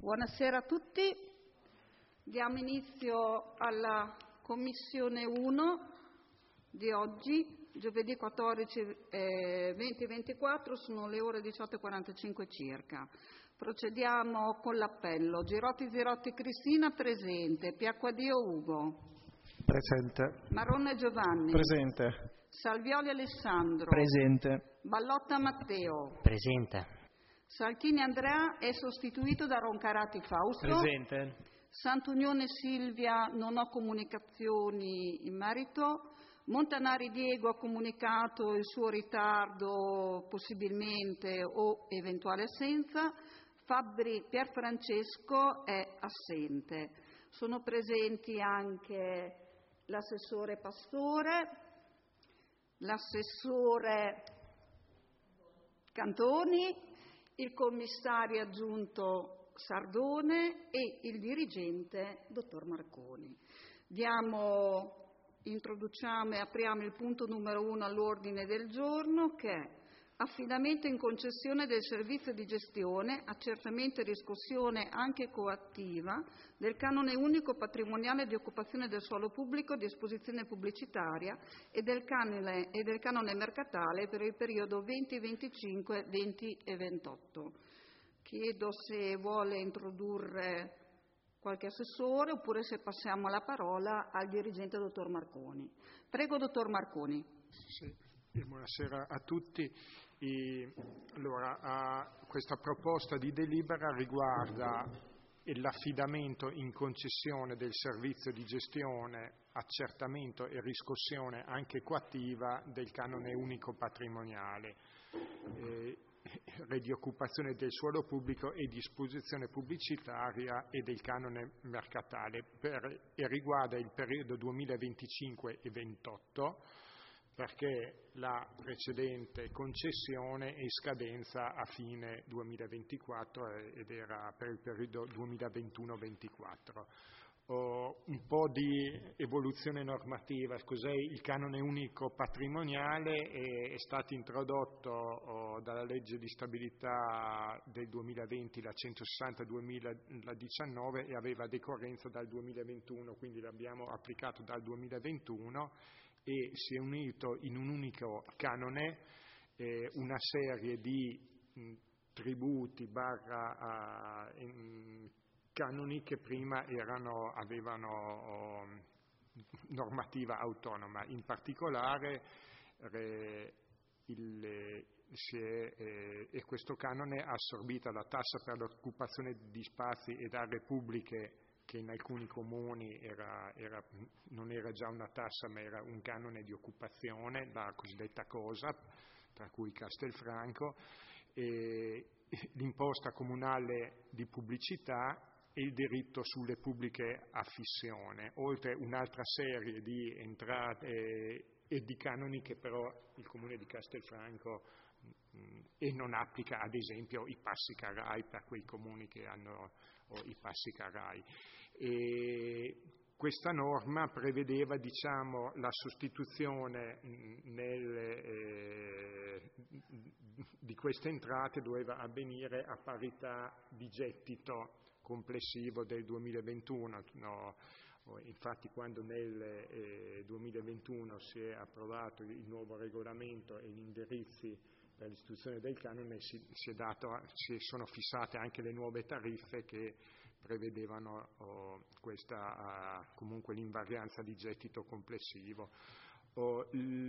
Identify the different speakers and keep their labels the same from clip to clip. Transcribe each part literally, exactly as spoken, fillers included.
Speaker 1: Buonasera a tutti. Diamo inizio alla Commissione uno di oggi, giovedì quattordici, eh, venti ventiquattro, sono le ore diciotto e quarantacinque circa. Procediamo con l'appello. Girotti Zirotti Cristina, presente. Piacquadio Ugo.
Speaker 2: Presente.
Speaker 1: Marrone Giovanni.
Speaker 2: Presente.
Speaker 1: Salvioli Alessandro.
Speaker 3: Presente.
Speaker 1: Ballotta Matteo.
Speaker 3: Presente.
Speaker 1: Salchini Andrea è sostituito da Roncarati Fausto.
Speaker 3: Presente.
Speaker 1: Santunione Silvia, non ho comunicazioni in merito. Montanari Diego ha comunicato il suo ritardo possibilmente o eventuale assenza. Fabbri Pierfrancesco è assente. Sono presenti anche l'assessore Pastore, l'assessore Cantoni, il commissario aggiunto Sardone e il dirigente dottor Marconi. Diamo, introduciamo e apriamo il punto numero uno all'ordine del giorno, che è affidamento in concessione del servizio di gestione, accertamento e riscossione anche coattiva del canone unico patrimoniale di occupazione del suolo pubblico di esposizione pubblicitaria e del canone, e del canone mercatale per il periodo venti venticinque venti e ventotto. Chiedo se vuole introdurre qualche assessore oppure se passiamo la parola al dirigente dottor Marconi. Prego, dottor Marconi.
Speaker 2: Sì. Buonasera a tutti. E, allora, a questa proposta di delibera riguarda l'affidamento in concessione del servizio di gestione, accertamento e riscossione anche coattiva del canone unico patrimoniale, eh, di occupazione del suolo pubblico e di esposizione pubblicitaria e del canone mercatale per, e riguarda il periodo duemilaventicinque e ventotto, perché la precedente concessione è in scadenza a fine duemilaventiquattro ed era per il periodo duemilaventuno ventiquattro. Oh, un po' di evoluzione normativa. Cos'è il canone unico patrimoniale? È, è stato introdotto oh, dalla legge di stabilità del duemilaventi, la centosessanta duemiladiciannove, e aveva decorrenza dal duemilaventuno, quindi l'abbiamo applicato dal duemilaventuno e si è unito in un unico canone eh, una serie di mh, tributi barra uh, in, canoni che prima erano, avevano oh, normativa autonoma. In particolare eh, il, si è, eh, e questo canone ha assorbito la tassa per l'occupazione di spazi ed aree pubbliche, che in alcuni comuni era, era, non era già una tassa ma era un canone di occupazione, la cosiddetta COSAP, tra cui Castelfranco, e l'imposta comunale di pubblicità e il diritto sulle pubbliche affissioni, oltre un'altra serie di entrate e di canoni che però il comune di Castelfranco mh, e non applica, ad esempio, i passi carrai per quei comuni che hanno oh, i passi carrai. E questa norma prevedeva, diciamo, la sostituzione nel, eh, di queste entrate doveva avvenire a parità di gettito complessivo del duemilaventuno. No, infatti quando nel eh, duemilaventuno si è approvato il nuovo regolamento e gli indirizzi per l'istituzione del canone si, si, è dato, si sono fissate anche le nuove tariffe che prevedevano oh, questa uh, comunque l'invarianza di gettito complessivo. Oh,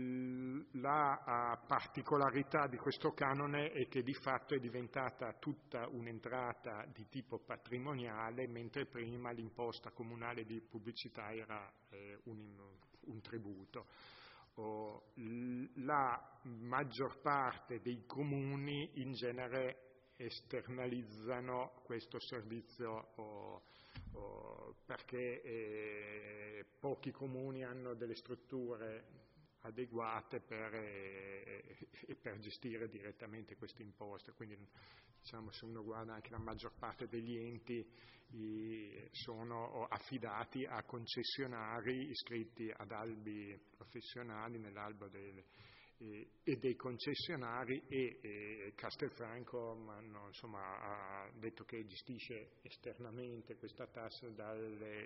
Speaker 2: la uh, particolarità di questo canone è che di fatto è diventata tutta un'entrata di tipo patrimoniale, mentre prima l'imposta comunale di pubblicità era eh, un, un tributo. Oh, la maggior parte dei comuni in genere esternalizzano questo servizio oh, oh, perché eh, pochi comuni hanno delle strutture adeguate per, eh, per gestire direttamente queste imposte, quindi diciamo, se uno guarda anche la maggior parte degli enti i, sono affidati a concessionari iscritti ad albi professionali nell'albo del e, e dei concessionari, e, e Castelfranco hanno, insomma, ha detto che gestisce esternamente questa tassa dal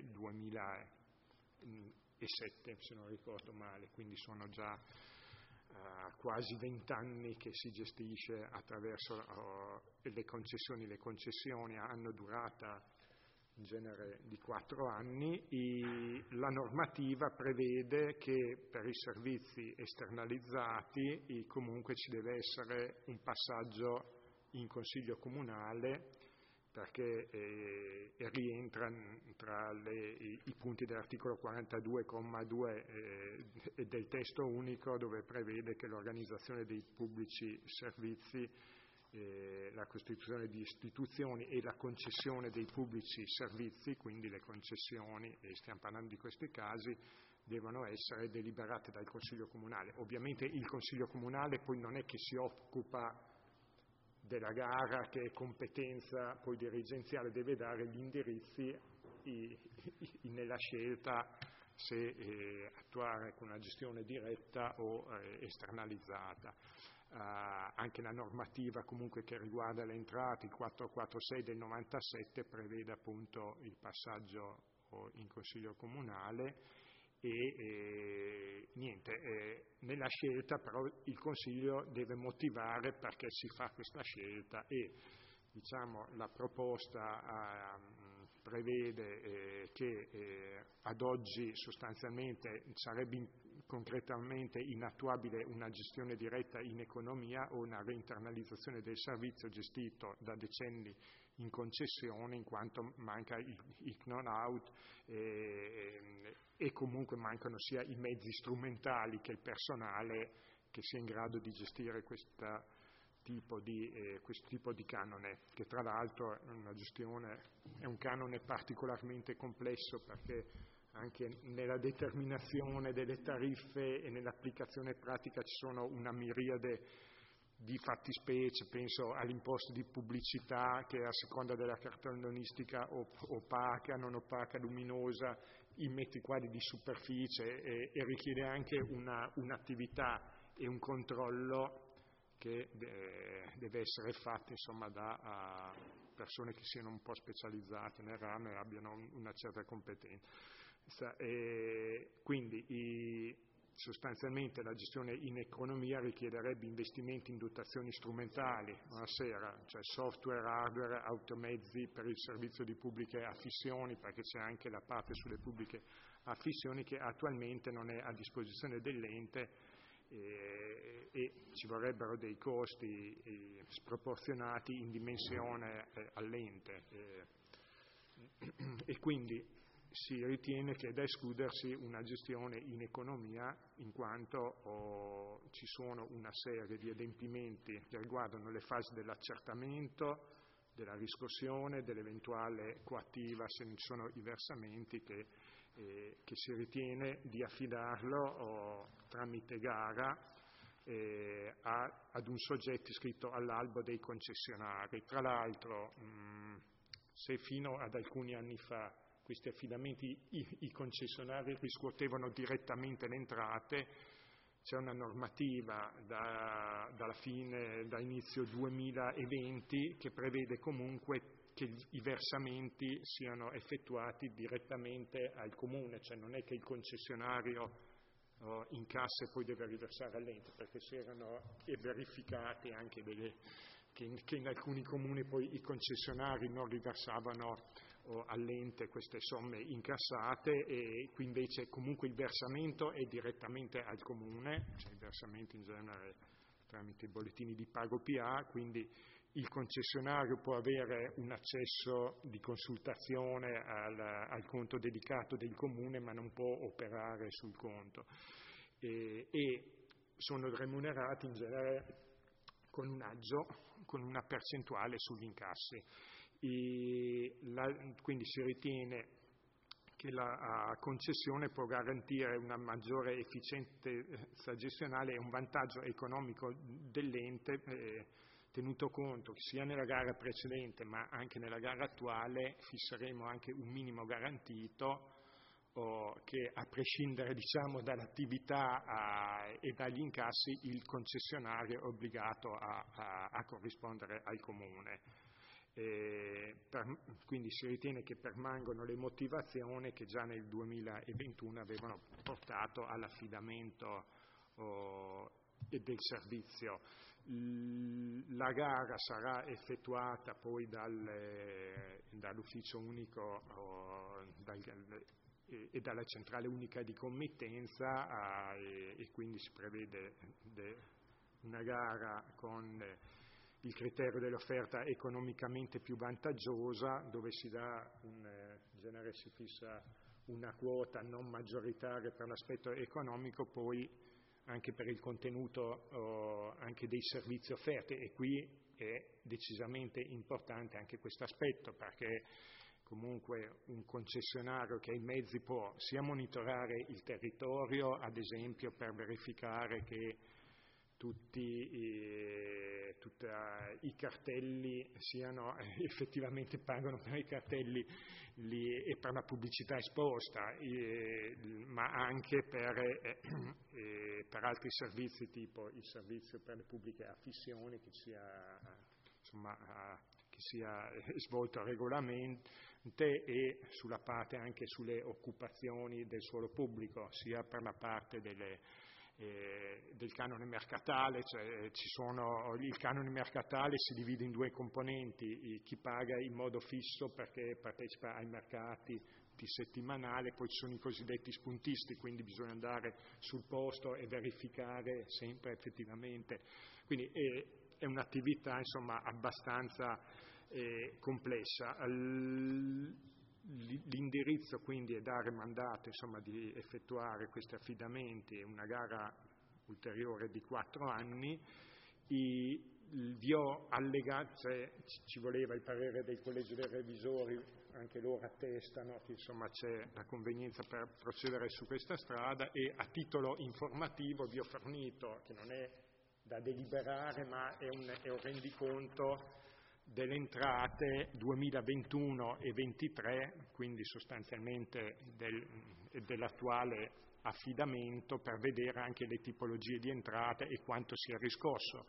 Speaker 2: duemilasette, se non ricordo male, quindi sono già Uh, quasi vent'anni che si gestisce attraverso uh, le concessioni. Le concessioni hanno durata in genere di quattro anni. I, la normativa prevede che per i servizi esternalizzati i, comunque ci deve essere un passaggio in Consiglio Comunale, perché eh, rientra tra le, i, i punti dell'articolo quarantadue comma due eh, del testo unico, dove prevede che l'organizzazione dei pubblici servizi, eh, la costituzione di istituzioni e la concessione dei pubblici servizi, quindi le concessioni, e stiamo parlando di questi casi, devono essere deliberate dal Consiglio Comunale. Ovviamente il Consiglio Comunale poi non è che si occupa della gara, che è competenza poi dirigenziale, deve dare gli indirizzi i, i, nella scelta se eh, attuare con una gestione diretta o eh, esternalizzata. Uh, anche la normativa comunque che riguarda le entrate, il quattrocentoquarantasei del novantasette, prevede appunto il passaggio in Consiglio Comunale. E eh, niente, eh, nella scelta però il Consiglio deve motivare perché si fa questa scelta, e diciamo la proposta eh, prevede eh, che eh, ad oggi sostanzialmente sarebbe in, concretamente inattuabile una gestione diretta in economia o una reinternalizzazione del servizio gestito da decenni in concessione, in quanto manca il, il know-how eh, e comunque mancano sia i mezzi strumentali che il personale che sia in grado di gestire questa tipo di, eh, questo tipo di canone, che tra l'altro è una gestione, è un canone particolarmente complesso, perché anche nella determinazione delle tariffe e nell'applicazione pratica ci sono una miriade di fattispecie. Penso all'imposta di pubblicità, che a seconda della cartellonistica opaca, non opaca, luminosa, i metri quadri di superficie, e, e richiede anche una, un'attività e un controllo che de, deve essere fatto, insomma, da persone che siano un po' specializzate nel ramo e abbiano una certa competenza. E quindi i, sostanzialmente la gestione in economia richiederebbe investimenti in dotazioni strumentali, buonasera, cioè software, hardware, automezzi per il servizio di pubbliche affissioni, perché c'è anche la parte sulle pubbliche affissioni che attualmente non è a disposizione dell'ente, e, e ci vorrebbero dei costi eh, sproporzionati in dimensione eh, all'ente, eh, e quindi si ritiene che è da escludersi una gestione in economia, in quanto oh, ci sono una serie di adempimenti che riguardano le fasi dell'accertamento, della riscossione, dell'eventuale coattiva, se non ci sono i versamenti, che, eh, che si ritiene di affidarlo oh, tramite gara eh, a, ad un soggetto iscritto all'albo dei concessionari. Tra l'altro, mh, se fino ad alcuni anni fa questi affidamenti i, i concessionari riscuotevano direttamente le entrate, c'è una normativa da, dalla fine, da inizio duemilaventi, che prevede comunque che i versamenti siano effettuati direttamente al comune, cioè non è che il concessionario oh, incassa e poi deve riversare all'ente, perché si erano verificate anche delle, che, in, che in alcuni comuni poi i concessionari non riversavano all'ente queste somme incassate, e qui invece comunque il versamento è direttamente al comune, cioè i versamenti in genere tramite i bollettini di pago P A, quindi il concessionario può avere un accesso di consultazione al, al conto dedicato del comune, ma non può operare sul conto, e, e sono remunerati in genere con un aggio, con una percentuale sugli incassi. E la, quindi si ritiene che la concessione può garantire una maggiore efficienza gestionale e un vantaggio economico dell'ente, eh, tenuto conto che sia nella gara precedente ma anche nella gara attuale fisseremo anche un minimo garantito o che a prescindere diciamo, dall'attività a, e dagli incassi il concessionario è obbligato a, a, a corrispondere al Comune. E per, quindi si ritiene che permangono le motivazioni che già nel duemilaventuno avevano portato all'affidamento oh, del servizio. La gara sarà effettuata poi dal, dall'ufficio unico oh, dal, e dalla centrale unica di committenza eh, e, e quindi si prevede de, una gara con eh, il criterio dell'offerta economicamente più vantaggiosa, dove si dà un, eh, in genere si fissa una quota non maggioritaria per l'aspetto economico, poi anche per il contenuto oh, anche dei servizi offerti, e qui è decisamente importante anche questo aspetto, perché comunque un concessionario che ha i mezzi può sia monitorare il territorio, ad esempio per verificare che tutti eh, tutti, uh, i cartelli siano eh, effettivamente pagano per i cartelli li, e per la pubblicità esposta, eh, ma anche per, eh, eh, per altri servizi, tipo il servizio per le pubbliche affissioni che sia, insomma, uh, che sia svolto regolarmente, e sulla parte anche sulle occupazioni del suolo pubblico, sia per la parte delle Eh, del canone mercatale, cioè ci sono, il canone mercatale si divide in due componenti: chi paga in modo fisso perché partecipa ai mercati di settimanale, poi ci sono i cosiddetti spuntisti, quindi bisogna andare sul posto e verificare sempre effettivamente, quindi è, è un'attività insomma abbastanza eh, complessa. L- L'indirizzo quindi è dare mandato insomma, di effettuare questi affidamenti, una gara ulteriore di quattro anni. I, vi ho allegato, cioè, ci voleva il parere del Collegio dei Revisori, anche loro attestano che insomma, c'è la convenienza per procedere su questa strada, e a titolo informativo vi ho fornito, che non è da deliberare ma è un, è un rendiconto delle entrate duemilaventuno e ventitré, quindi sostanzialmente del, dell'attuale affidamento, per vedere anche le tipologie di entrate e quanto sia riscosso,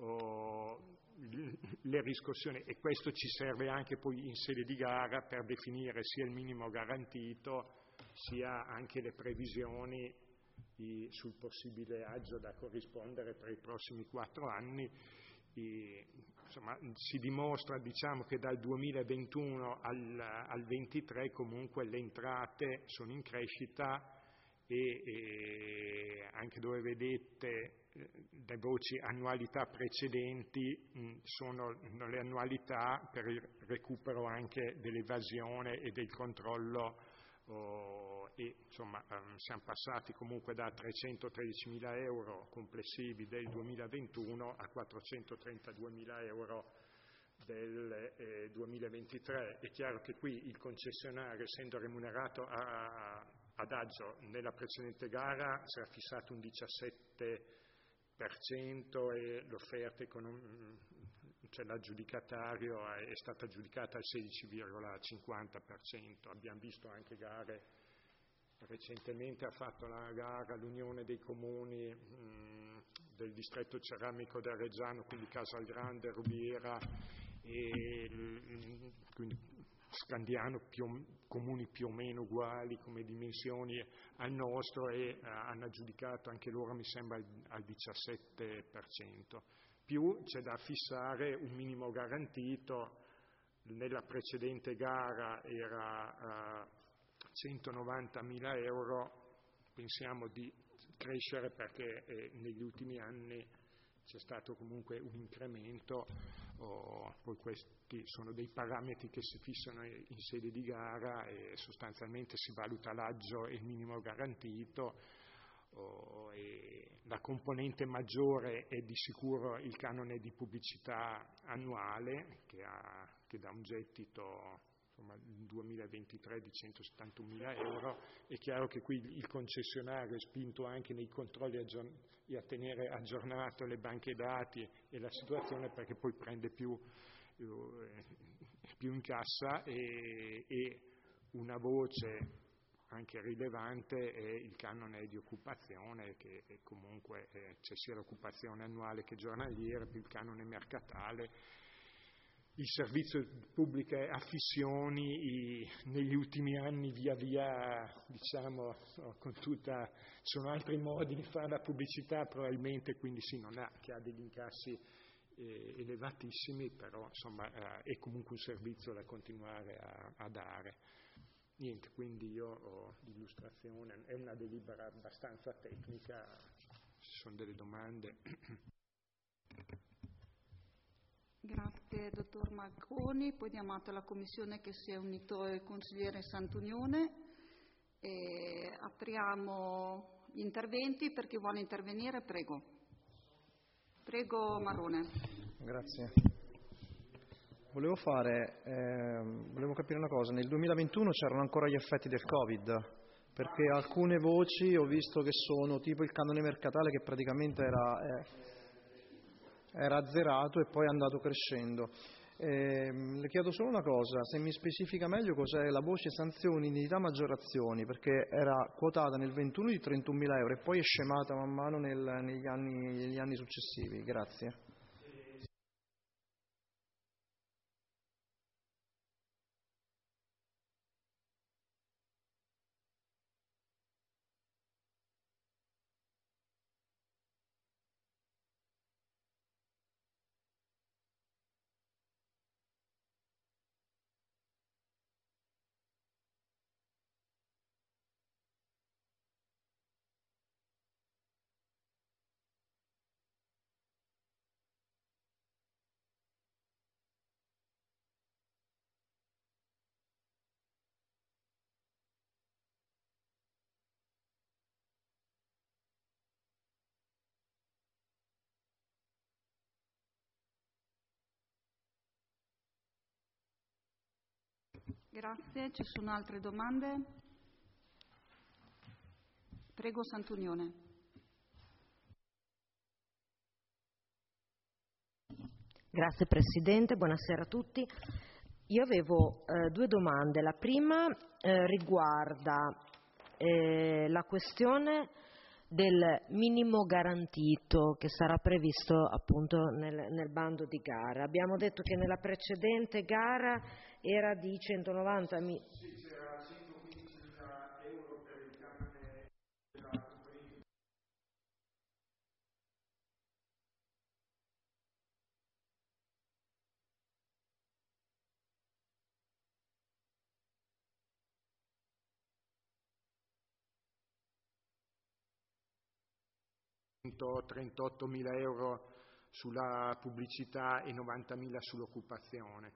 Speaker 2: oh, le riscossioni, e questo ci serve anche poi in sede di gara per definire sia il minimo garantito sia anche le previsioni i, sul possibile aggio da corrispondere per i prossimi quattro anni. E, insomma, si dimostra diciamo, che dal duemilaventuno al, al ventitré comunque le entrate sono in crescita, e, e anche dove vedete eh, le voci annualità precedenti mh, sono le annualità per il recupero anche dell'evasione e del controllo. Oh, e insomma um, siamo passati comunque da trecentotredicimila euro complessivi del duemilaventuno a quattrocentotrentaduemila euro del eh, duemilaventitré. È chiaro che qui il concessionario, essendo remunerato a, ad agio nella precedente gara, si era fissato un diciassette per cento e l'offerta economica, cioè l'aggiudicatario è stata aggiudicata al sedici virgola cinquanta per cento. Abbiamo visto anche gare, recentemente ha fatto la gara l'Unione dei Comuni mh, del distretto ceramico del Reggiano, quindi Casalgrande, Rubiera, e mh, quindi Scandiano, più, comuni più o meno uguali come dimensioni al nostro, e eh, hanno aggiudicato anche loro, mi sembra, al, al diciassette per cento. Più c'è da fissare un minimo garantito. Nella precedente gara era uh, centonovantamila euro, pensiamo di crescere perché eh, negli ultimi anni c'è stato comunque un incremento, oh, poi questi sono dei parametri che si fissano in sede di gara e sostanzialmente si valuta l'aggio e il minimo garantito. Oh, e la componente maggiore è di sicuro il canone di pubblicità annuale che, ha, che dà un gettito insomma, nel duemilaventitré di centosettantunomila euro. È chiaro che qui il concessionario è spinto anche nei controlli aggiorn- e a tenere aggiornato le banche dati e la situazione, perché poi prende più, eh, più in cassa, e, e una voce anche rilevante è il canone di occupazione, che comunque eh, c'è sia l'occupazione annuale che giornaliera, più il canone mercatale, il servizio di pubbliche affissioni, i, negli ultimi anni via via, diciamo, con tutta, sono altri modi di fare la pubblicità probabilmente, quindi sì, non ha, che ha degli incassi eh, elevatissimi, però insomma eh, è comunque un servizio da continuare a, a dare. Niente, quindi io ho l'illustrazione, è una delibera abbastanza tecnica, ci sono delle domande.
Speaker 1: Grazie dottor Marconi, poi diamo atto alla Commissione che si è unito il consigliere Santunione e apriamo gli interventi. Per chi vuole intervenire, prego. Prego Marrone.
Speaker 3: Grazie. Volevo fare, eh, volevo capire una cosa, nel duemilaventuno c'erano ancora gli effetti del Covid, perché alcune voci ho visto che sono tipo il canone mercatale che praticamente era, eh, era azzerato e poi è andato crescendo. Eh, le chiedo solo una cosa, se mi specifica meglio cos'è la voce sanzioni, indennità, maggiorazioni, perché era quotata nel ventuno di trentunomila euro e poi è scemata man mano nel, negli, anni, negli anni successivi. Grazie.
Speaker 1: Grazie, ci sono altre domande? Prego Santunione.
Speaker 4: Grazie Presidente, buonasera a tutti. Io avevo eh, due domande. La prima eh, riguarda eh, la questione del minimo garantito che sarà previsto appunto nel, nel bando di gara. Abbiamo detto che nella precedente gara era di centonovanta mila.
Speaker 2: Sì, c'era centoquindicimila euro per il canone della comunità. trentottomila euro sulla pubblicità e novantamila sull'occupazione.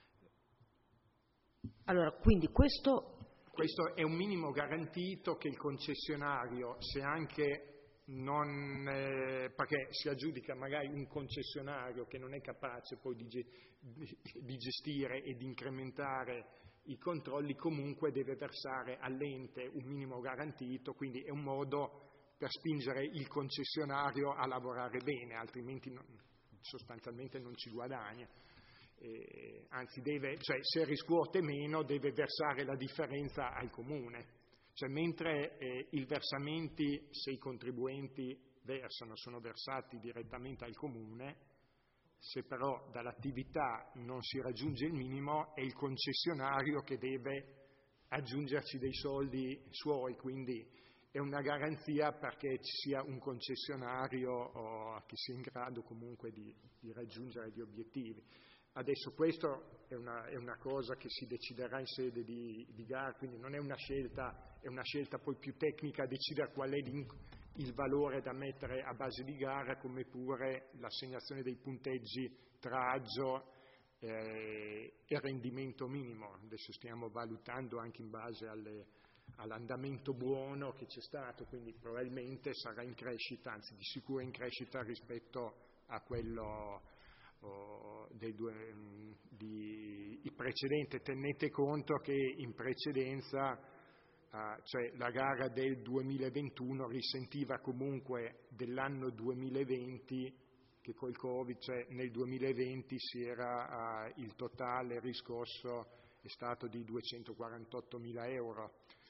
Speaker 4: Allora, quindi questo...
Speaker 2: Questo è un minimo garantito che il concessionario, se anche non, eh, perché si aggiudica magari un concessionario che non è capace poi di, di gestire e di incrementare i controlli, comunque deve versare all'ente un minimo garantito, quindi è un modo per spingere il concessionario a lavorare bene, altrimenti non, sostanzialmente non ci guadagna. Eh, anzi, deve, cioè, se riscuote meno deve versare la differenza al comune. Cioè, mentre eh, i versamenti, se i contribuenti versano, sono versati direttamente al comune, se però dall'attività non si raggiunge il minimo è il concessionario che deve aggiungerci dei soldi suoi, quindi è una garanzia perché ci sia un concessionario oh, che sia in grado comunque di, di raggiungere gli obiettivi. Adesso questo è una, è una cosa che si deciderà in sede di, di gara, quindi non è una scelta, è una scelta poi più tecnica, decidere qual è il valore da mettere a base di gara, come pure l'assegnazione dei punteggi tra aggio eh, e rendimento minimo. Adesso stiamo valutando anche in base alle, all'andamento buono che c'è stato, quindi probabilmente sarà in crescita, anzi di sicuro in crescita rispetto a quello Del due, di, il precedente. Tenete conto che in precedenza, eh, cioè la gara del duemilaventuno risentiva comunque dell'anno duemilaventi, che col Covid, cioè nel duemilaventi si era, eh, il totale riscosso è stato di duecentoquarantottomila euro.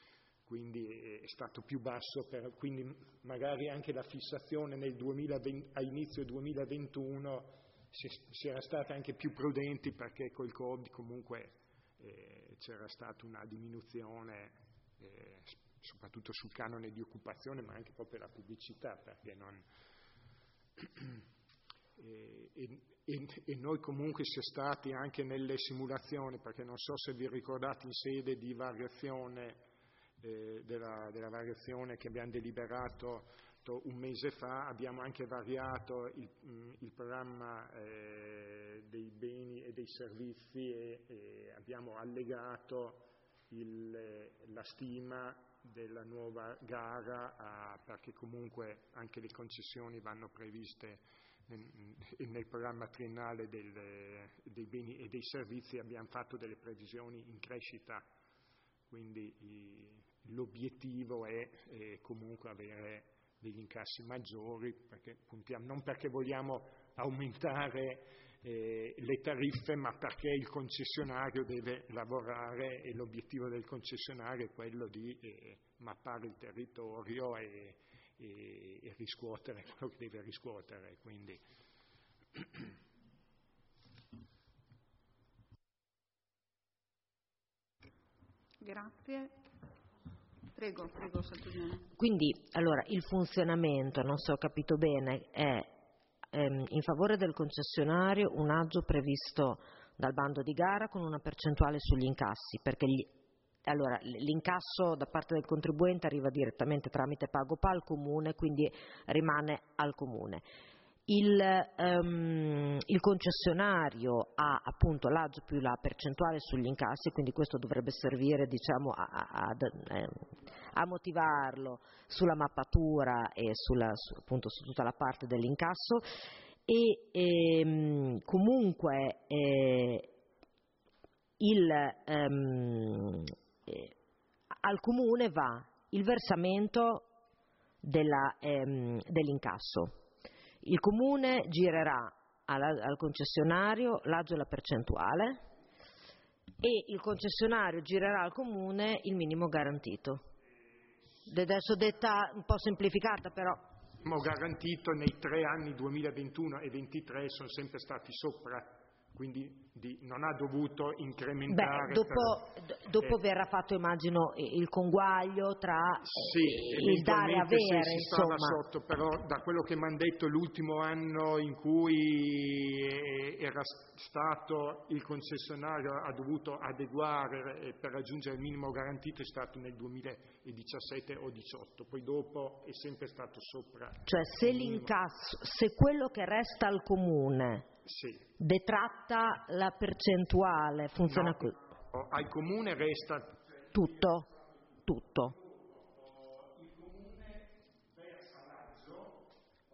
Speaker 2: quindi è stato più basso, per, quindi magari anche la fissazione nel duemilaventi, a inizio duemilaventuno si, si era stati anche più prudenti, perché col Covid comunque eh, c'era stata una diminuzione, eh, soprattutto sul canone di occupazione, ma anche proprio la pubblicità, perché non... E, e, e noi comunque si è stati anche nelle simulazioni, perché non so se vi ricordate, in sede di variazione eh, della, della variazione che abbiamo deliberato un mese fa, abbiamo anche variato il, il programma eh, dei beni e dei servizi e, e abbiamo allegato il, la stima della nuova gara a, perché comunque anche le concessioni vanno previste nel, nel programma triennale del, dei beni e dei servizi. Abbiamo fatto delle previsioni in crescita, quindi i, l'obiettivo è, è comunque avere degli incassi maggiori, perché puntiamo, non perché vogliamo aumentare eh, le tariffe, ma perché il concessionario deve lavorare e l'obiettivo del concessionario è quello di eh, mappare il territorio e, e, e riscuotere quello che deve riscuotere. Quindi
Speaker 1: grazie. Prego, prego, Santiniano.
Speaker 4: Quindi, allora, il funzionamento, non so, ho capito bene, è ehm, in favore del concessionario un aggio previsto dal bando di gara con una percentuale sugli incassi, perché gli, allora, l'incasso da parte del contribuente arriva direttamente tramite PagoPA al Comune, quindi rimane al Comune. Il, um, il concessionario ha appunto l'aggio più la percentuale sugli incassi, quindi questo dovrebbe servire, diciamo, a, a, a, a motivarlo sulla mappatura e sulla, su, appunto, su tutta la parte dell'incasso e ehm, comunque eh, il, um, eh, al Comune va il versamento della, ehm, dell'incasso. Il Comune girerà alla, al concessionario l'aggio e la percentuale e il concessionario girerà al Comune il minimo garantito. Adesso detta un po' semplificata, però.
Speaker 2: Il minimo garantito nei tre anni duemilaventuno e ventitré sono sempre stati sopra, quindi di, non ha dovuto incrementare.
Speaker 4: Beh, dopo,
Speaker 2: per,
Speaker 4: dopo
Speaker 2: eh,
Speaker 4: verrà fatto, immagino, il conguaglio tra
Speaker 2: sì,
Speaker 4: eh, il dare e avere,
Speaker 2: sì, si stava
Speaker 4: insomma.
Speaker 2: Sotto, però da quello che mi hanno detto l'ultimo anno in cui era stato il concessionario ha dovuto adeguare per raggiungere il minimo garantito è stato nel duemiladiciassette o diciotto, poi dopo è sempre stato sopra.
Speaker 4: Cioè se l'incasso, se quello che resta al Comune
Speaker 2: sì.
Speaker 4: detratta la percentuale, funziona
Speaker 2: no,
Speaker 4: così.
Speaker 2: No, al Comune resta
Speaker 4: tutto, tutto.
Speaker 2: Il Comune versa l'aggio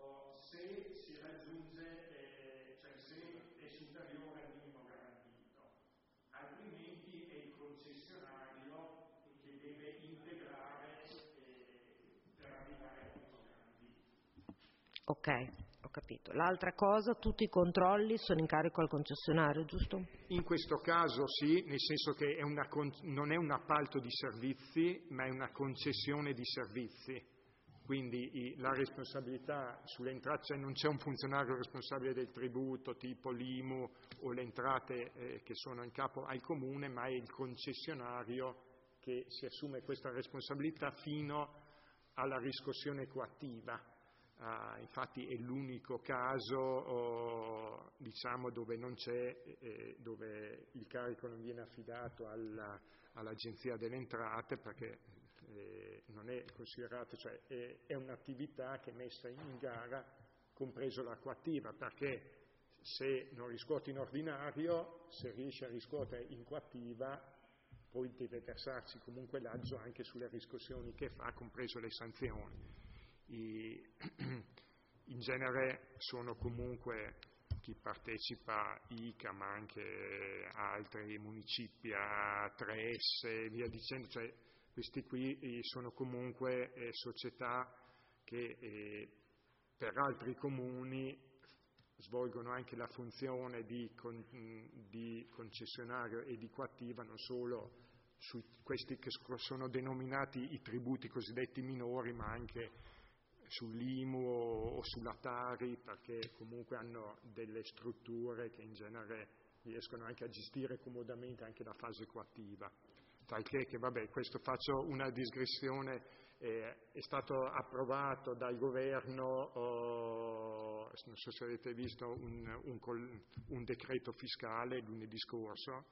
Speaker 2: se si raggiunge, eh, cioè se è superiore al minimo garantito, altrimenti è il concessionario che deve integrare eh, per arrivare al minimo garantito.
Speaker 4: Ok. Ho capito. L'altra cosa, tutti i controlli sono in carico al concessionario, giusto?
Speaker 2: In questo caso sì, nel senso che è una, non è un appalto di servizi, ma è una concessione di servizi. Quindi i, la responsabilità sulle entrate, cioè non c'è un funzionario responsabile del tributo tipo l'I M U o le entrate eh, che sono in capo al Comune, ma è il concessionario che si assume questa responsabilità fino alla riscossione coattiva. Uh, infatti è l'unico caso oh, diciamo dove non c'è eh, dove il carico non viene affidato alla, all'Agenzia delle Entrate, perché eh, non è considerato, cioè è, è un'attività che è messa in gara compreso la coattiva, perché se non riscuote in ordinario, se riesce a riscuotere in coattiva poi deve versarsi comunque l'aggio anche sulle riscossioni che fa, compreso le sanzioni. I, in genere sono comunque chi partecipa I C A, ma anche altri municipi, A tre S e via dicendo, cioè questi qui sono comunque eh, società che eh, per altri comuni svolgono anche la funzione di, con, di concessionario e di coattiva, non solo su questi che sono denominati i tributi cosiddetti minori, ma anche sull'I M U o, o sulla Tari, perché comunque hanno delle strutture che in genere riescono anche a gestire comodamente anche la fase coattiva. Talché che, vabbè, questo faccio una digressione, eh, è stato approvato dal governo, oh, non so se avete visto, un, un, un decreto fiscale lunedì scorso,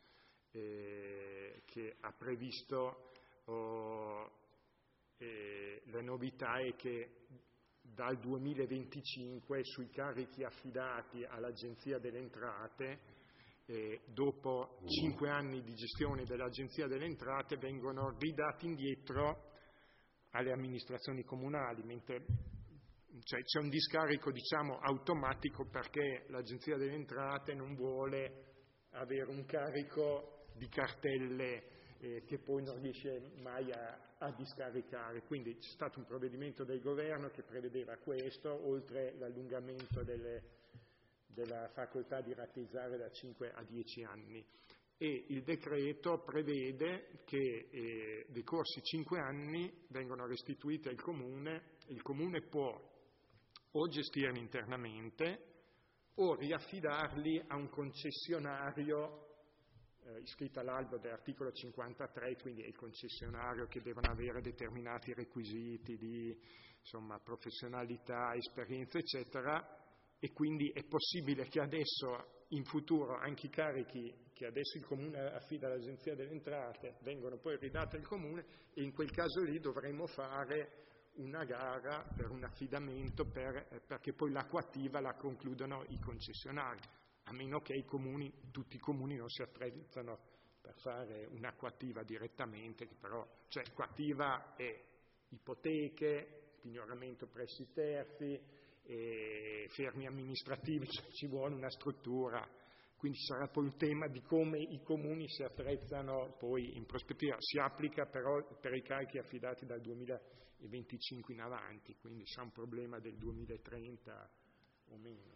Speaker 2: eh, che ha previsto, oh, eh, la novità è che dal duemilaventicinque sui carichi affidati all'Agenzia delle Entrate, Eh, dopo cinque anni di gestione dell'Agenzia delle Entrate, vengono ridati indietro alle amministrazioni comunali, mentre cioè, c'è un discarico, diciamo, automatico, perché l'Agenzia delle Entrate non vuole avere un carico di cartelle eh, che poi non riesce mai a, a discaricare. Quindi c'è stato un provvedimento del governo che prevedeva questo, oltre l'allungamento delle della facoltà di rateizzare da cinque a dieci anni, e il decreto prevede che eh, decorsi cinque anni vengono restituiti al Comune. Il Comune può o gestirli internamente o riaffidarli a un concessionario eh, iscritto all'albo dell'articolo cinquantatré, quindi è il concessionario che devono avere determinati requisiti di, insomma, professionalità, esperienza, eccetera. E quindi è possibile che adesso, in futuro, anche i carichi che adesso il Comune affida all'Agenzia delle Entrate vengono poi ridati al Comune, e in quel caso lì dovremo fare una gara per un affidamento per, perché poi l'acqua attiva la concludono i concessionari, a meno che i comuni, tutti i comuni non si attrezzano per fare un'acqua attiva direttamente, che però, cioè acqua attiva è ipoteche, pignoramento pressi terzi, e fermi amministrativi, cioè ci vuole una struttura, quindi sarà poi un tema di come i comuni si attrezzano poi in prospettiva. Si applica però per i carichi affidati dal duemilaventicinque in avanti, quindi sarà un problema del duemilatrenta o meno.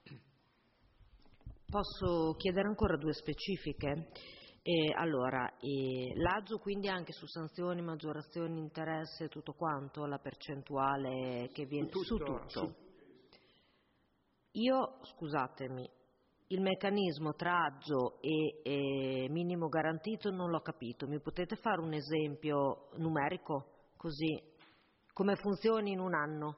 Speaker 4: Posso chiedere ancora due specifiche? E allora, e l'agio quindi anche su sanzioni, maggiorazioni, interesse, tutto quanto, la percentuale che viene
Speaker 2: su tutto,
Speaker 4: su tutto.
Speaker 2: Su...
Speaker 4: Io, scusatemi, il meccanismo tra aggio e, e minimo garantito non l'ho capito. Mi potete fare un esempio numerico, così come funziona in un anno?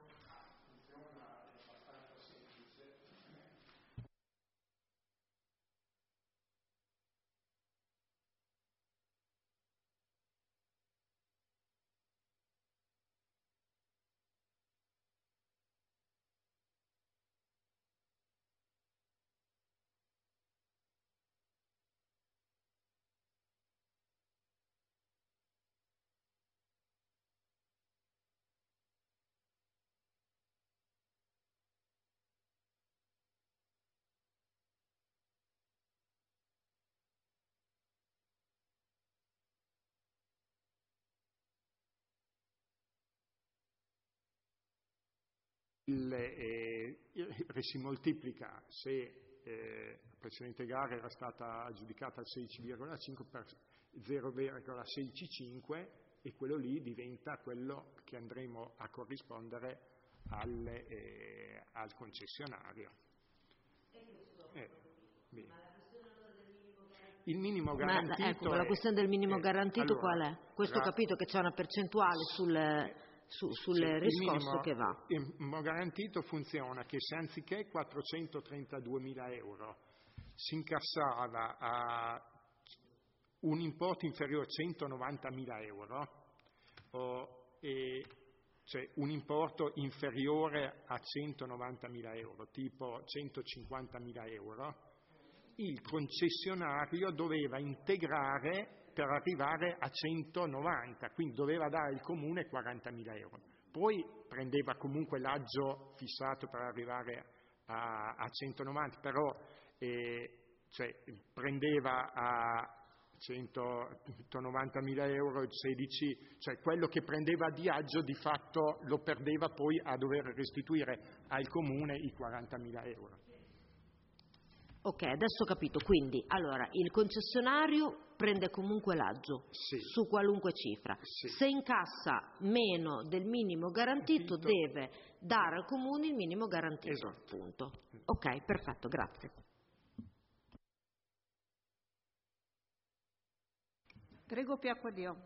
Speaker 2: Il, eh, si moltiplica se eh, la precedente gara era stata aggiudicata al sedici virgola cinque per zero virgola sedici e quello lì diventa quello che andremo a corrispondere al, eh, al concessionario. Eh, il minimo garantito.
Speaker 4: Ma, ecco, ma la questione del minimo
Speaker 2: è,
Speaker 4: garantito
Speaker 2: allora,
Speaker 4: qual è? Questo ho
Speaker 2: tra,
Speaker 4: capito che c'è una percentuale sul,
Speaker 2: eh,
Speaker 4: su, sul
Speaker 2: sì,
Speaker 4: riscosso
Speaker 2: minimo,
Speaker 4: che va.
Speaker 2: Il minimo garantito funziona che se anziché quattrocentotrentaduemila euro si incassava a un importo inferiore a centonovantamila euro, o, e, cioè un importo inferiore a centonovantamila euro, tipo centocinquantamila euro, il concessionario doveva integrare per arrivare a centonovanta, quindi doveva dare al comune quarantamila euro. Poi prendeva comunque l'aggio fissato per arrivare a, a centonovanta, però eh, cioè, prendeva a centonovantamila euro, sedici, cioè quello che prendeva di aggio di fatto lo perdeva poi a dover restituire al comune i quarantamila euro.
Speaker 4: Ok, adesso ho capito. Quindi, allora, il concessionario prende comunque l'aggio
Speaker 2: sì.
Speaker 4: su qualunque cifra.
Speaker 2: Sì.
Speaker 4: Se incassa meno del minimo garantito,
Speaker 2: Capito.
Speaker 4: deve dare al comune il minimo garantito.
Speaker 2: Esatto.
Speaker 4: Punto. Ok, perfetto, grazie.
Speaker 1: Prego, Piacquadio.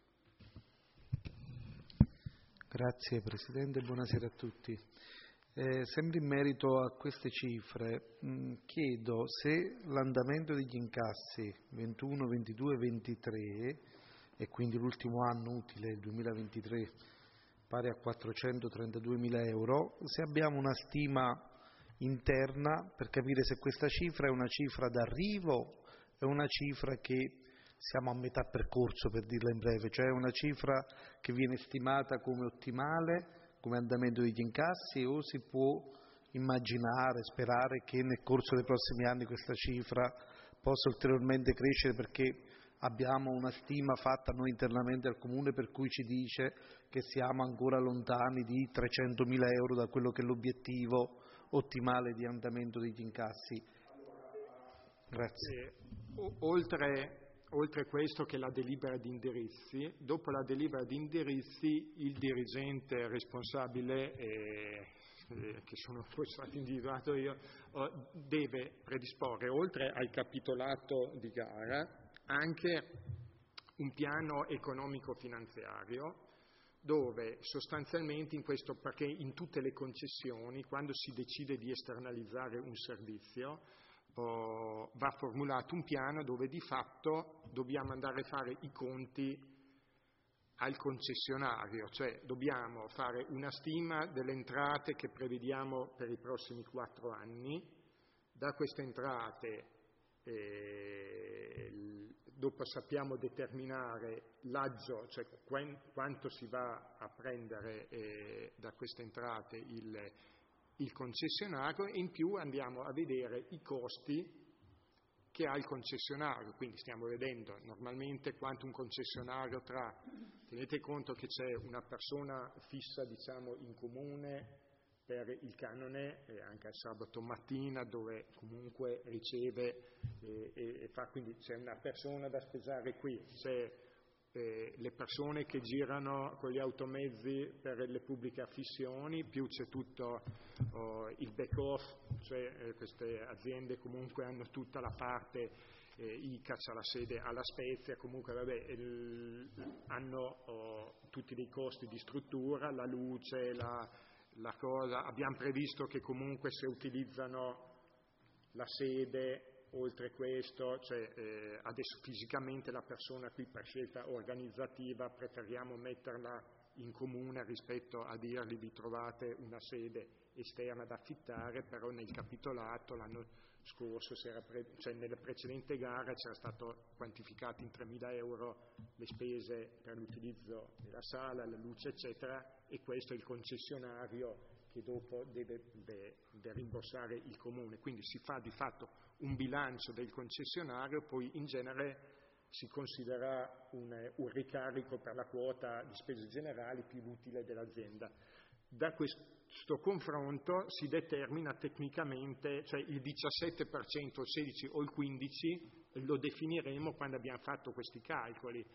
Speaker 5: Grazie Presidente, buonasera a tutti. Eh, sempre in merito a queste cifre, mh, chiedo se l'andamento degli incassi ventuno, ventidue, ventitré e quindi l'ultimo anno utile, il duemilaventitré, pari a quattrocentotrentaduemila euro, se abbiamo una stima interna per capire se questa cifra è una cifra d'arrivo o una cifra che siamo a metà percorso, per dirla in breve, cioè una cifra che viene stimata come ottimale, come andamento degli incassi, o si può immaginare, sperare che nel corso dei prossimi anni questa cifra possa ulteriormente crescere, perché abbiamo una stima fatta noi internamente al Comune per cui ci dice che siamo ancora lontani di trecentomila euro da quello che è l'obiettivo ottimale di andamento degli incassi. Grazie.
Speaker 2: Eh, o- oltre Oltre questo che la delibera di indirizzi, dopo la delibera di indirizzi il dirigente responsabile, eh, eh, che sono poi stato individuato io, eh, deve predisporre, oltre al capitolato di gara, anche un piano economico-finanziario, dove sostanzialmente in questo, perché in tutte le concessioni, quando si decide di esternalizzare un servizio, Oh, va formulato un piano dove di fatto dobbiamo andare a fare i conti al concessionario, cioè dobbiamo fare una stima delle entrate che prevediamo per i prossimi quattro anni, da queste entrate eh, dopo sappiamo determinare l'aggio, cioè qu- quanto si va a prendere eh, da queste entrate il il concessionario, e in più andiamo a vedere i costi che ha il concessionario, quindi stiamo vedendo normalmente quanto un concessionario tra, tenete conto che c'è una persona fissa diciamo in comune per il canone eh, anche al sabato mattina, dove comunque riceve eh, e, e fa, quindi c'è una persona da spesare qui, c'è Eh, le persone che girano con gli automezzi per le pubbliche affissioni, più c'è tutto oh, il back-off, cioè eh, queste aziende comunque hanno tutta la parte, eh, I C A c'ha la sede alla Spezia, comunque vabbè, il, hanno oh, tutti dei costi di struttura, la luce, la, la cosa, abbiamo previsto che comunque se utilizzano la sede, oltre questo, cioè, eh, adesso fisicamente la persona qui per scelta organizzativa preferiamo metterla in comune rispetto a dirgli vi trovate una sede esterna da affittare, però nel capitolato l'anno scorso, si era pre- cioè nelle precedenti gare c'era stato quantificato in tremila euro le spese per l'utilizzo della sala, la luce eccetera, e questo è il concessionario che dopo deve, deve, deve rimborsare il comune, quindi si fa di fatto un bilancio del concessionario, poi in genere si considera un, un ricarico per la quota di spese generali più l'utile dell'azienda. Da questo confronto si determina tecnicamente, cioè il diciassette per cento, il sedici per cento o il quindici per cento lo definiremo quando abbiamo fatto questi calcoli.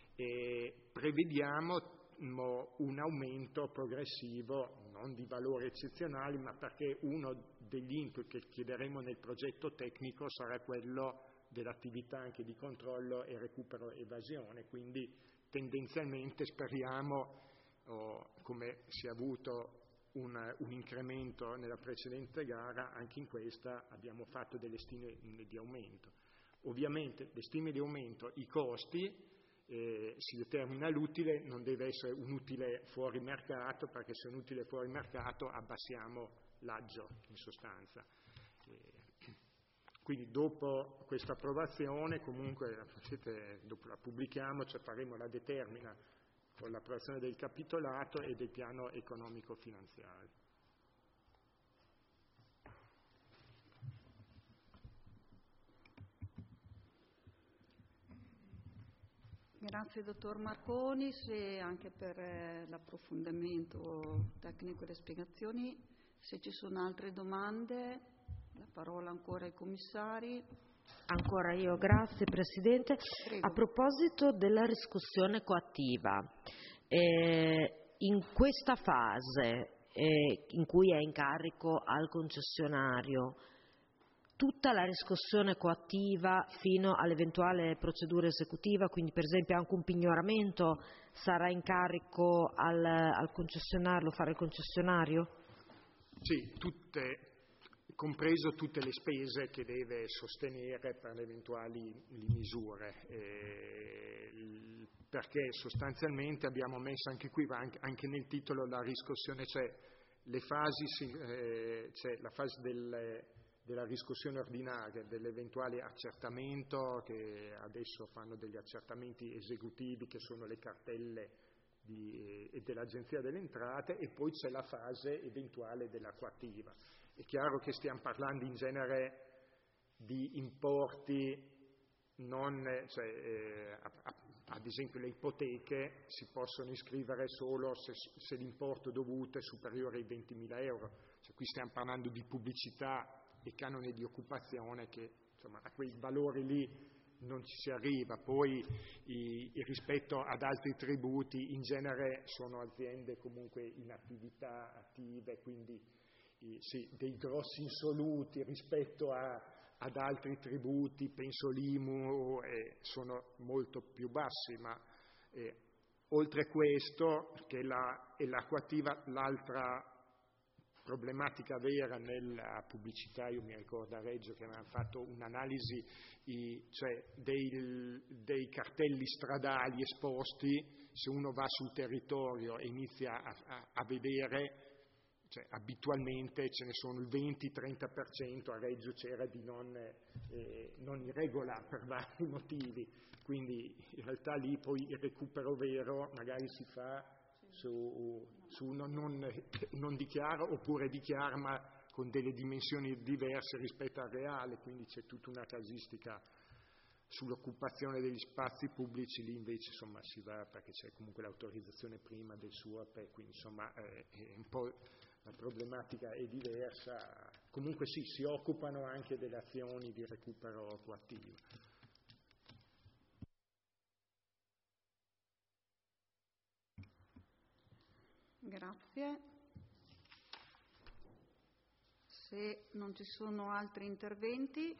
Speaker 2: E prevediamo un aumento progressivo, non di valori eccezionali, ma perché uno degli input che chiederemo nel progetto tecnico sarà quello dell'attività anche di controllo e recupero evasione, quindi tendenzialmente speriamo, oh, come si è avuto un, un incremento nella precedente gara, anche in questa abbiamo fatto delle stime di aumento. Ovviamente le stime di aumento, i costi, Eh, si determina l'utile, non deve essere un utile fuori mercato, perché se è un utile fuori mercato abbassiamo l'aggio in sostanza. Eh, quindi dopo questa approvazione, comunque dopo la pubblichiamo, cioè faremo la determina con l'approvazione del capitolato e del piano economico finanziario.
Speaker 1: Grazie dottor Marconi, se anche per eh, l'approfondimento tecnico e le spiegazioni. Se ci sono altre domande, La parola ancora ai commissari.
Speaker 4: Ancora io, grazie Presidente.
Speaker 1: Prego.
Speaker 4: A proposito della riscossione coattiva, eh, in questa fase eh, in cui è in carico al concessionario, tutta la riscossione coattiva fino all'eventuale procedura esecutiva, quindi per esempio anche un pignoramento, sarà in carico al, al concessionario, lo farà il concessionario?
Speaker 2: Sì, tutte, compreso tutte le spese che deve sostenere per le eventuali misure, eh, perché sostanzialmente abbiamo messo anche qui, anche, anche nel titolo, la riscossione, c'è le fasi, eh, c'è la fase del, della riscossione ordinaria, dell'eventuale accertamento, che adesso fanno degli accertamenti esecutivi che sono le cartelle di, eh, dell'Agenzia delle Entrate, e poi c'è la fase eventuale della coattiva. È chiaro che stiamo parlando in genere di importi non, cioè, eh, ad esempio le ipoteche si possono iscrivere solo se, se l'importo dovuto è superiore ai ventimila euro, cioè, qui stiamo parlando di pubblicità e canone di occupazione che, insomma, a quei valori lì non ci si arriva. Poi i, i, rispetto ad altri tributi in genere sono aziende comunque in attività attive, quindi i, sì, dei grossi insoluti rispetto a, ad altri tributi, penso l'I M U, eh, sono molto più bassi, ma eh, oltre a questo, che la, è l'acquativa, l'altra problematica vera nella pubblicità, io mi ricordo a Reggio che avevano fatto un'analisi, i, cioè dei, dei cartelli stradali esposti, se uno va sul territorio e inizia a, a, a vedere, cioè, abitualmente ce ne sono il venti trenta per cento, a Reggio c'era di non, eh, non irregola per vari motivi, quindi in realtà lì poi il recupero vero magari si fa su, su uno non, non dichiara, oppure dichiara ma con delle dimensioni diverse rispetto al reale, quindi c'è tutta una casistica sull'occupazione degli spazi pubblici, lì invece insomma si va perché c'è comunque l'autorizzazione prima del suo A P E, quindi insomma eh, è un po' la problematica è diversa. Comunque sì, si occupano anche delle azioni di recupero coattivo.
Speaker 1: Grazie. Se non ci sono altri interventi,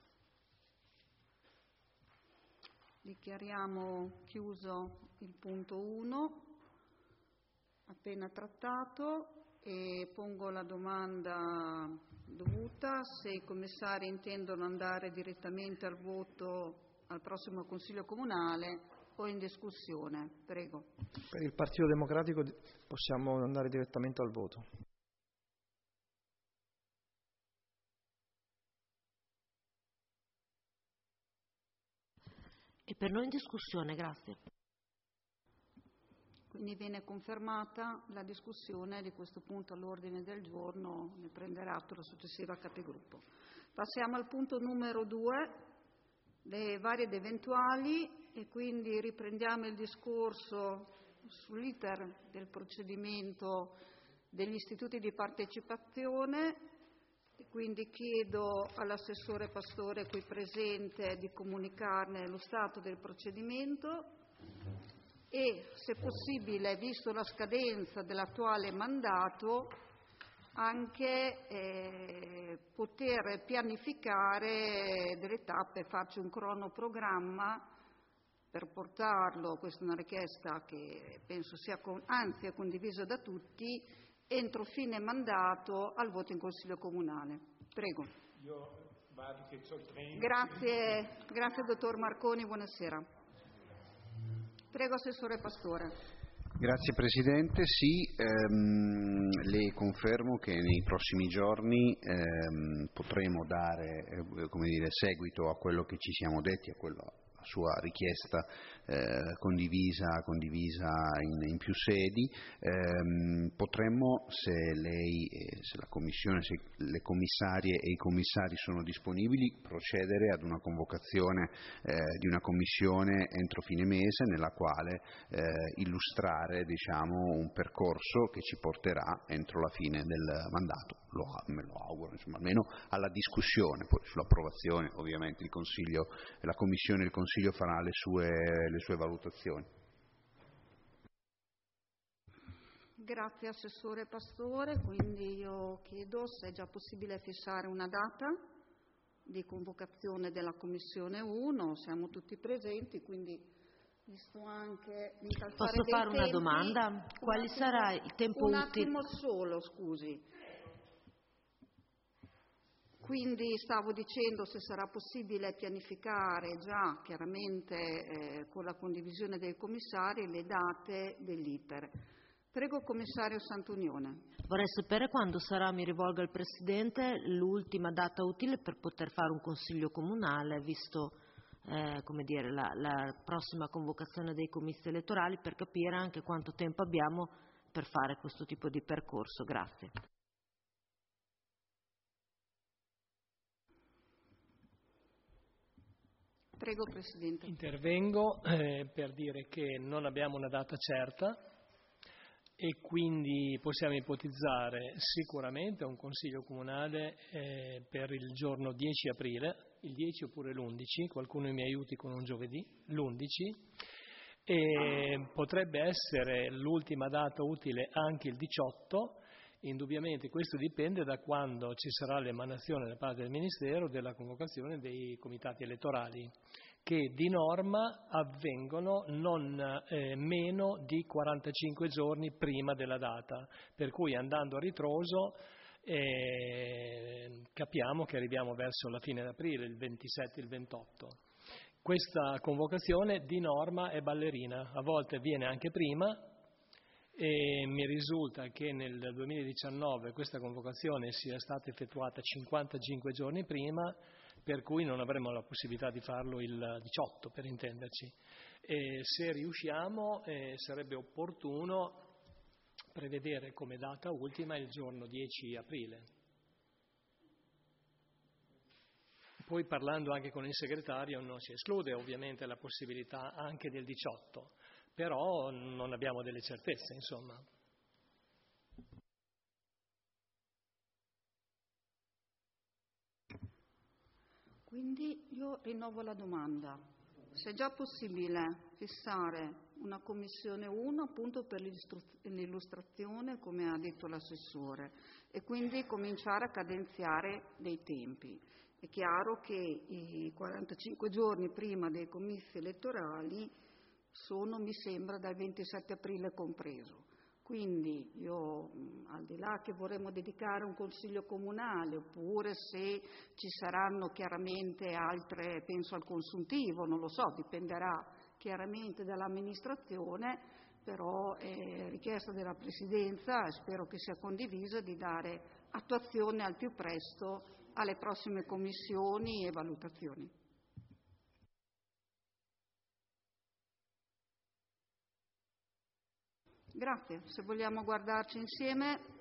Speaker 1: dichiariamo chiuso il punto uno, appena trattato, e pongo la domanda dovuta se i commissari intendono andare direttamente al voto al prossimo Consiglio Comunale o in discussione. Prego.
Speaker 3: Per il Partito Democratico possiamo andare direttamente al voto.
Speaker 4: E per noi in discussione, grazie.
Speaker 1: Quindi viene confermata la discussione di questo punto all'ordine del giorno, ne prenderà atto la successiva capigruppo. Passiamo al punto numero due, le varie ed eventuali, e quindi riprendiamo il discorso sull'iter del procedimento degli istituti di partecipazione, e quindi chiedo all'assessore Pastore qui presente di comunicarne lo stato del procedimento e, se possibile, visto la scadenza dell'attuale mandato, anche eh, poter pianificare delle tappe, farci un cronoprogramma per portarlo, questa è una richiesta che penso sia, con, anzi è condivisa da tutti, entro fine mandato al voto in Consiglio Comunale. Prego.
Speaker 2: Io vado che c'ho trenta.
Speaker 1: Grazie, grazie dottor Marconi, buonasera. Prego, Assessore Pastore.
Speaker 6: Grazie Presidente, sì, ehm, le confermo che nei prossimi giorni ehm, potremo dare eh, come dire, seguito a quello che ci siamo detti, a quello sua richiesta eh, condivisa, condivisa in, in più sedi. Eh, potremmo, se lei, se la Commissione, se le commissarie e i commissari sono disponibili, procedere ad una convocazione eh, di una commissione entro fine mese, nella quale eh, illustrare, diciamo, un percorso che ci porterà entro la fine del mandato. Lo, me lo auguro, insomma, almeno alla discussione. Poi sull'approvazione ovviamente il Consiglio, la Commissione e il Consiglio farà le sue, le sue valutazioni.
Speaker 1: Grazie Assessore Pastore, quindi io chiedo se è già possibile fissare una data di convocazione della Commissione uno, siamo tutti presenti, quindi visto anche
Speaker 4: Posso fare una
Speaker 1: tempi,
Speaker 4: domanda? Quale
Speaker 1: attimo,
Speaker 4: sarà il tempo
Speaker 1: un
Speaker 4: utile?
Speaker 1: Un attimo solo, scusi. Quindi stavo dicendo se sarà possibile pianificare già chiaramente eh, con la condivisione dei commissari le date dell'iter. Prego Commissario Santunione.
Speaker 4: Vorrei sapere quando sarà, mi rivolgo al Presidente, l'ultima data utile per poter fare un consiglio comunale, visto eh, come dire, la, la prossima convocazione dei comizi elettorali, per capire anche quanto tempo abbiamo per fare questo tipo di percorso. Grazie.
Speaker 1: Prego Presidente.
Speaker 7: Intervengo eh, per dire che non abbiamo una data certa e quindi possiamo ipotizzare sicuramente un Consiglio Comunale eh, per il giorno dieci aprile, il dieci oppure l'undici, qualcuno mi aiuti con un giovedì, l'undici, e potrebbe essere l'ultima data utile anche il diciotto. Indubbiamente questo dipende da quando ci sarà l'emanazione da parte del Ministero della convocazione dei comitati elettorali, che di norma avvengono non eh, meno di quarantacinque giorni prima della data, per cui andando a ritroso eh, capiamo che arriviamo verso la fine d'aprile, il ventisette, il ventotto. Questa convocazione di norma è ballerina, a volte avviene anche prima, e mi risulta che nel duemiladiciannove questa convocazione sia stata effettuata cinquantacinque giorni prima, per cui non avremo la possibilità di farlo il diciotto, per intenderci. E se riusciamo eh, sarebbe opportuno prevedere come data ultima il giorno dieci aprile. Poi, parlando anche con il segretario, non si esclude ovviamente la possibilità anche del diciotto, però non abbiamo delle certezze, insomma.
Speaker 1: Quindi io rinnovo la domanda. Se è già possibile fissare una Commissione uno appunto per l'illustrazione, come ha detto l'Assessore, e quindi cominciare a cadenziare dei tempi. È chiaro che i quarantacinque giorni prima dei comizi elettorali sono, mi sembra, dal ventisette aprile compreso. Quindi io, al di là che vorremmo dedicare un consiglio comunale, oppure se ci saranno chiaramente altre, penso al consuntivo, non lo so, dipenderà chiaramente dall'amministrazione, però è richiesta della Presidenza, e spero che sia condivisa, di dare attuazione al più presto alle prossime commissioni e valutazioni. Grazie. Se vogliamo guardarci insieme.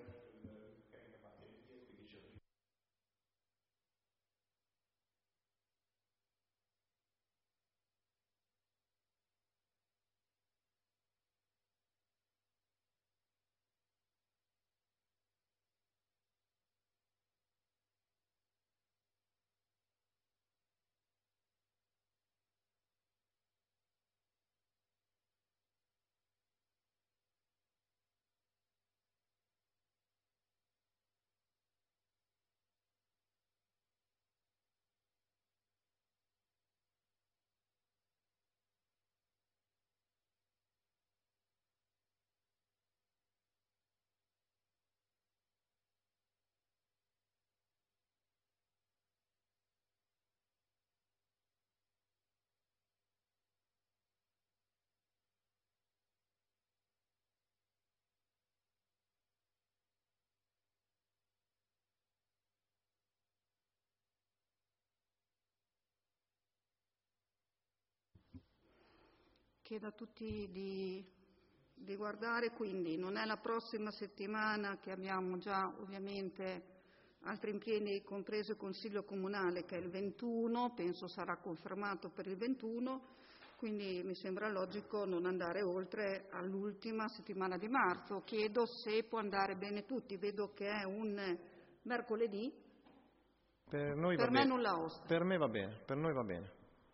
Speaker 1: chiedo a tutti di, di guardare, quindi non è la prossima settimana che abbiamo già ovviamente altri impegni, compreso il Consiglio Comunale che è il ventuno, penso sarà confermato per il ventuno, quindi mi sembra logico non andare oltre all'ultima settimana di marzo. Chiedo se può andare bene tutti, vedo che è un mercoledì,
Speaker 3: per, noi
Speaker 1: per
Speaker 3: va
Speaker 1: me
Speaker 3: bene.
Speaker 1: nulla osta.
Speaker 3: Per me va bene, per noi va bene.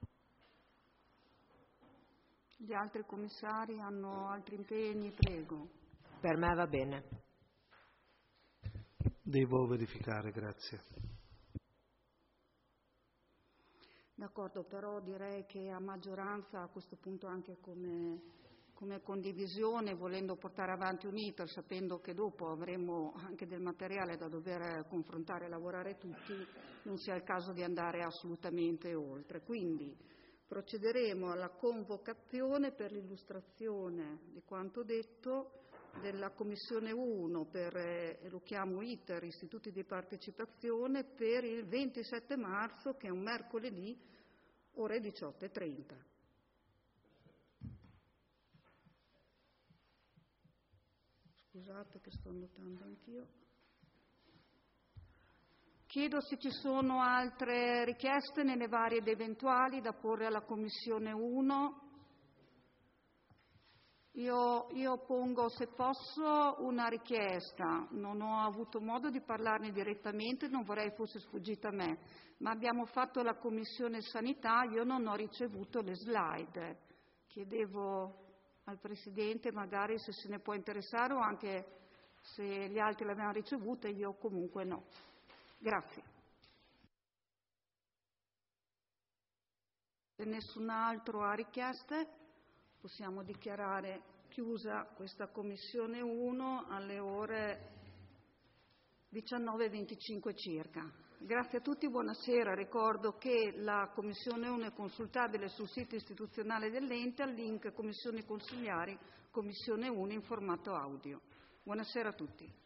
Speaker 1: Gli altri commissari hanno altri impegni, prego.
Speaker 4: Per me va bene.
Speaker 5: Devo verificare, grazie.
Speaker 1: D'accordo, però direi che a maggioranza a questo punto anche come, come condivisione, volendo portare avanti un iter, sapendo che dopo avremo anche del materiale da dover confrontare e lavorare tutti, non sia il caso di andare assolutamente oltre. Quindi procederemo alla convocazione per l'illustrazione di quanto detto della Commissione uno per, eh, lo chiamo iter, istituti di partecipazione, per il ventisette marzo, che è un mercoledì, ore diciotto e trenta. Scusate che sto annotando anch'io. Chiedo se ci sono altre richieste nelle varie ed eventuali da porre alla Commissione uno. Io, io pongo, se posso, una richiesta. Non ho avuto modo di parlarne direttamente, non vorrei fosse sfuggita a me, ma abbiamo fatto la Commissione Sanità, io non ho ricevuto le slide. Chiedevo al Presidente magari se se ne può interessare o anche se gli altri le avevano ricevute, io comunque no. Grazie. Se nessun altro ha richieste, possiamo dichiarare chiusa questa Commissione uno alle ore diciannove e venticinque circa. Grazie a tutti, buonasera. Ricordo che la Commissione uno è consultabile sul sito istituzionale dell'ente al link Commissioni Consigliari Commissione uno in formato audio. Buonasera a tutti.